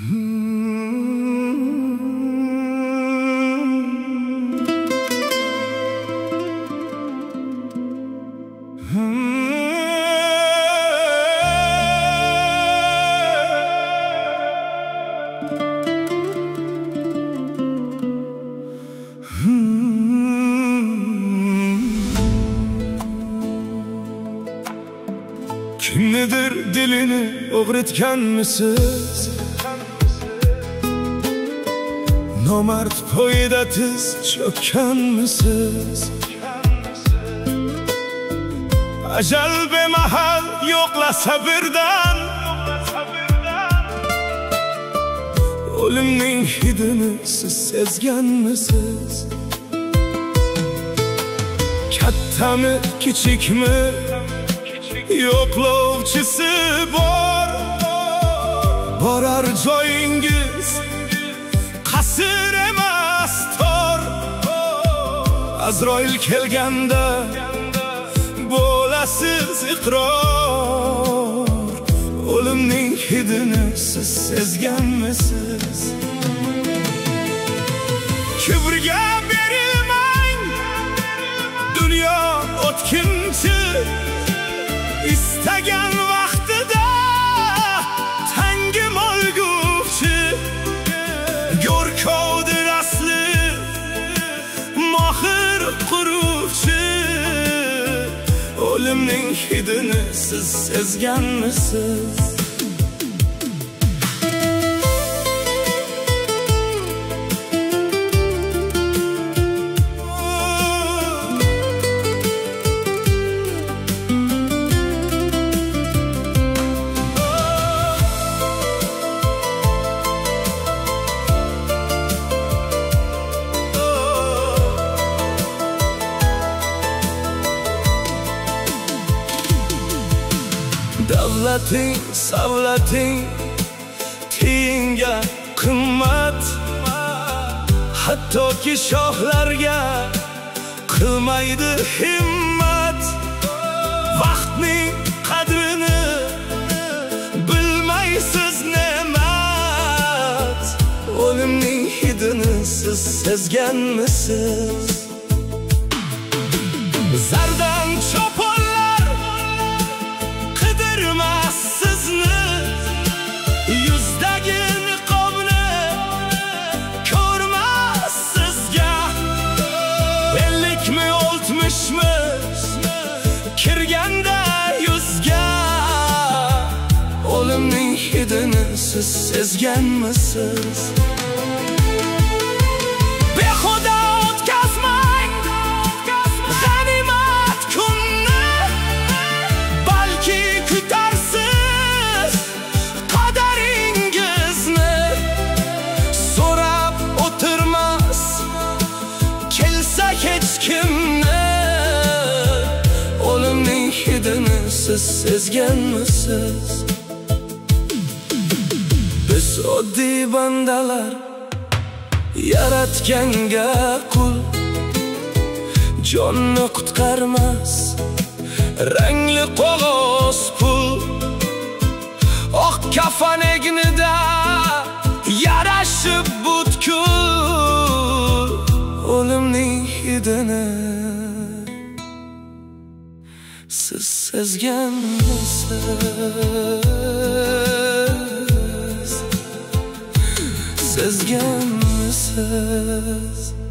Kimnidir dilini o'g'ritganmisiz? Nomard poyida tiz cho'kkanmisiz? Ajal bemahal yo'qlasa birdan, o'limning hidini siz sezganmisiz? Kattami kichikmi, yo'qlovchisi bor. Borar joyingiz qasr emas tor. Azroil kelganda bo'lasiz iqror. O'limning hidini siz sezganmisiz? Kibrga berilmang, dunyo o'tkinchi. İstagan vaqtida tangim olguvchi. Go'rkovdir asli, mohir quruvchi. O'limning hidini siz sezganmisiz? Davlating, savlating tiyinga qimmat. Hattoki shohlarga qilmaydi himmat. Vaqtning qadrini bilmaysiz ne'mat. O'limning hidini siz sezganmisiz? Zardan cho'ponlar qidirmas sizni. Yuzdagi niqobni ko'rmas sizga. 50mi 60mi kirganda yuzga. O'limning hidini siz sezganmisiz? Behuda o'tkazmang g'animat kunni. Balki kutarsiz qadaringizni. So'rab o'tirmas kelsa hech kimni. O'limning hidini siz sezganmisiz? Biz oddiy bandalar yaratganga qul. Jonni qutqarmas rangli qog'oz pul. Oq kafan egnida yarashib butkul. O'limning hidini siz sezganmisiz? Sezganmisiz?